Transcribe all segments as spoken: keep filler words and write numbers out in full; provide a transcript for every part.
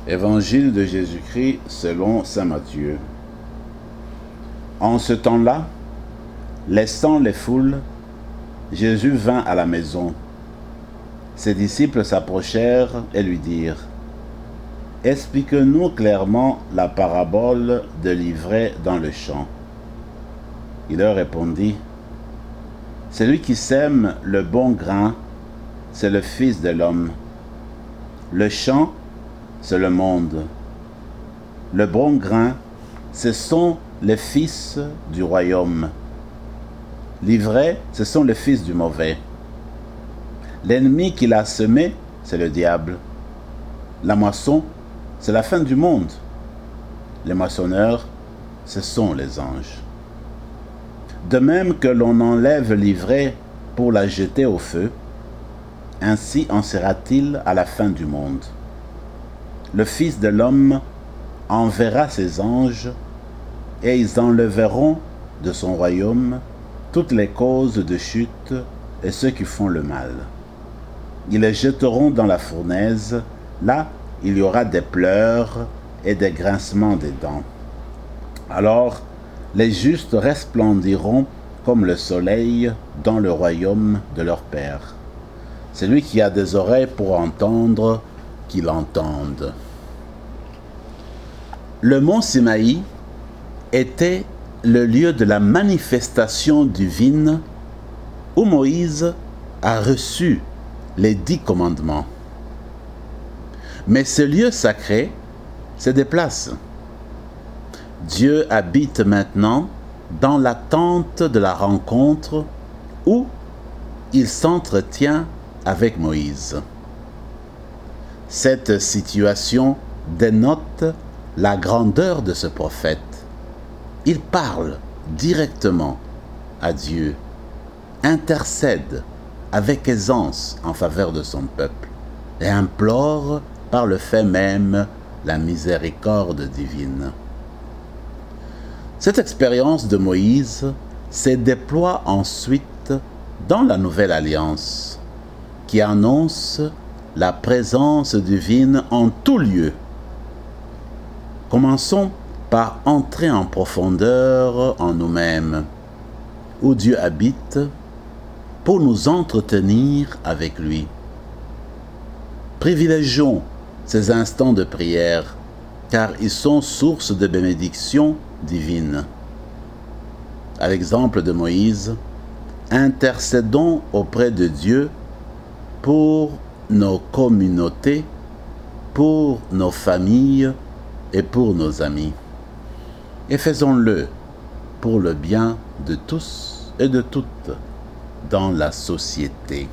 Évangile de Jésus-Christ selon saint Matthieu. En ce temps-là, laissant les foules, Jésus vint à la maison. Ses disciples s'approchèrent et lui dirent : « Explique-nous clairement la parabole de l'ivraie dans le champ. » Il leur répondit : « Celui qui sème le bon grain, c'est le Fils de l'homme. Le champ, c'est le monde. Le bon grain, ce sont les fils du royaume. L'ivraie, ce sont les fils du mauvais. L'ennemi qui l'a semé, c'est le diable. La moisson, c'est la fin du monde. Les moissonneurs, ce sont les anges. De même que l'on enlève l'ivraie pour la jeter au feu, ainsi en sera-t-il à la fin du monde. Le Fils de l'homme enverra ses anges, et ils enlèveront de son royaume toutes les causes de chute et ceux qui font le mal. Ils les jeteront dans la fournaise, là il y aura des pleurs et des grincements des dents. Alors les justes resplendiront comme le soleil dans le royaume de leur Père. Celui qui a des oreilles pour entendre, qu'il entende. Le mont Sinaï était le lieu de la manifestation divine où Moïse a reçu les dix commandements. Mais ce lieu sacré se déplace. Dieu habite maintenant dans l'attente de la rencontre où il s'entretient avec Moïse. Cette situation dénote la grandeur de ce prophète. Il parle directement à Dieu, intercède avec aisance en faveur de son peuple et implore par le fait même la miséricorde divine. Cette expérience de Moïse se déploie ensuite dans la Nouvelle Alliance, qui annonce la présence divine en tout lieu. Commençons par entrer en profondeur en nous-mêmes, où Dieu habite, pour nous entretenir avec lui. Privilégions ces instants de prière, car ils sont source de bénédiction divine. À l'exemple de Moïse, intercédons auprès de Dieu pour nos communautés, pour nos familles et pour nos amis. Et faisons-le pour le bien de tous et de toutes dans la société.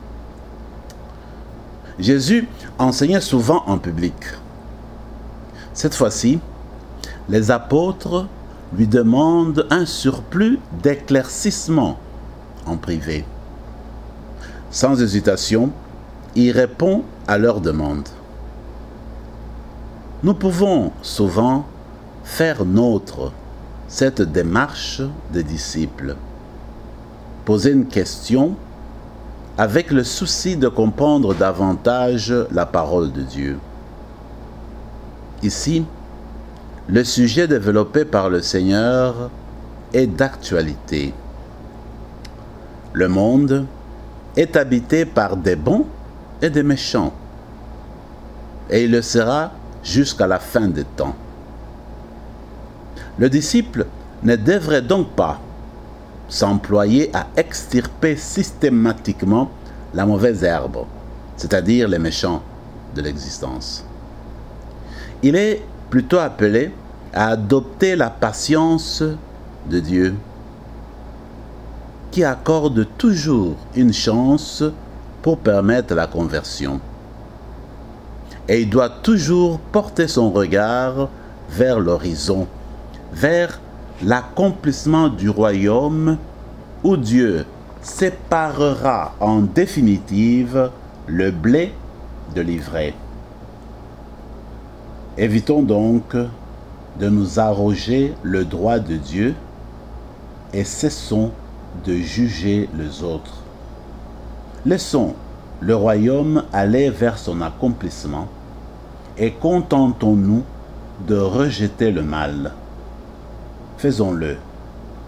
Jésus enseignait souvent en public. Cette fois-ci, les apôtres lui demandent un surplus d'éclaircissement en privé. Sans hésitation, il répond à leurs demandes. Nous pouvons souvent faire nôtre cette démarche des disciples. Poser une question avec le souci de comprendre davantage la parole de Dieu. Ici, le sujet développé par le Seigneur est d'actualité. Le monde est habité par des bons et des méchants, et il le sera jusqu'à la fin des temps. Le disciple ne devrait donc pas s'employer à extirper systématiquement la mauvaise herbe, c'est-à-dire les méchants de l'existence. Il est plutôt appelé à adopter la patience de Dieu, qui accorde toujours une chance pour permettre la conversion. Et il doit toujours porter son regard vers l'horizon, vers l'accomplissement du royaume où Dieu séparera en définitive le blé de l'ivraie. Évitons donc de nous arroger le droit de Dieu et cessons de juger les autres. Laissons le royaume aller vers son accomplissement et contentons-nous de rejeter le mal. Faisons-le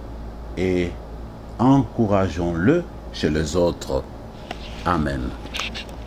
et encourageons-le chez les autres. Amen.